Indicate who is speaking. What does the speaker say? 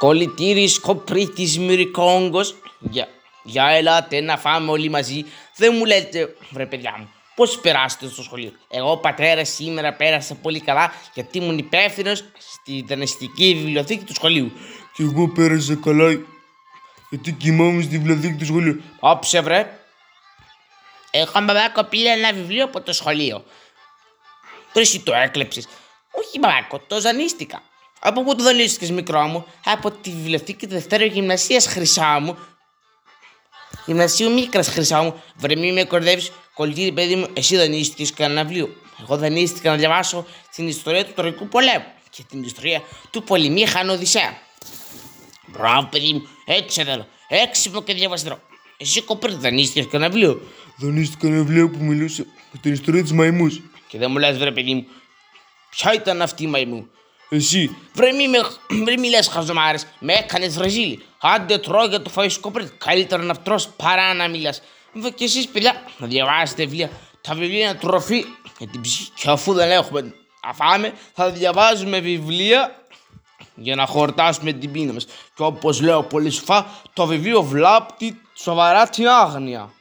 Speaker 1: Κολλητήρης, κοπρίτης, μυρικόγκος. Για ελάτε να φάμε όλοι μαζί. Δεν μου λέτε, βρε παιδιά μου, πώς περάσετε στο σχολείο? Εγώ, πατέρα, σήμερα πέρασα πολύ καλά γιατί ήμουν υπεύθυνος στη δανειστική βιβλιοθήκη του σχολείου.
Speaker 2: Κι εγώ πέρασα καλά γιατί κοιμάμαι στη βιβλιοθήκη του σχολείου.
Speaker 1: Όψε βρε. Εγώ μπαμπάκο πήρα ένα βιβλίο από το σχολείο. Τώρα εσύ το έκλεψες? Όχι μπαμπάκο, το ζανίστηκα. Από πού το δανείστηκες μικρό μου? Από τη βιβλιοθήκη του Δευτέρου Γυμνασίας χρυσά μου. Γυμνασίου Μίκρας χρυσά μου. Βρε μη με κορδεύεις, κολλητήρη παιδί μου, εσύ δανείστηκες κανένα βιβλίο? Εγώ δανείστηκα να διαβάσω την ιστορία του Τροϊκού Πολέμου και την ιστορία του Πολυμήχανου Οδυσσέα. Μπράβο παιδί μου, έτσι θέλω. Έξυπνο και διαβαστικό. Εσύ κοπέρ, δανείστηκες κανένα βιβλίο?
Speaker 2: Δανείστηκα ένα βιβλίο που μιλούσε για την ιστορία της μαϊμούς.
Speaker 1: Και δεν μου λες βρε παιδί μου, ποια ήταν αυτή η μαϊμού?
Speaker 2: Εσύ.
Speaker 1: Βρε μη λες χαζομάρες, με έκανες βραζίλι. Άντε τρώω για το φαΐ σου κοπέρ, καλύτερα να τρως παρά να μιλάς. Και εσείς παιδιά να διαβάσετε βιβλία. Τα βιβλία είναι τροφή για την ψυχή και αφού δεν έχουμε να φάμε θα διαβάζουμε βιβλία για να χορτάσουμε την πείνα μας. Και όπως λέω πολύ σοφά, το βιβλίο βλάπτει σοβαρά την άγνοια.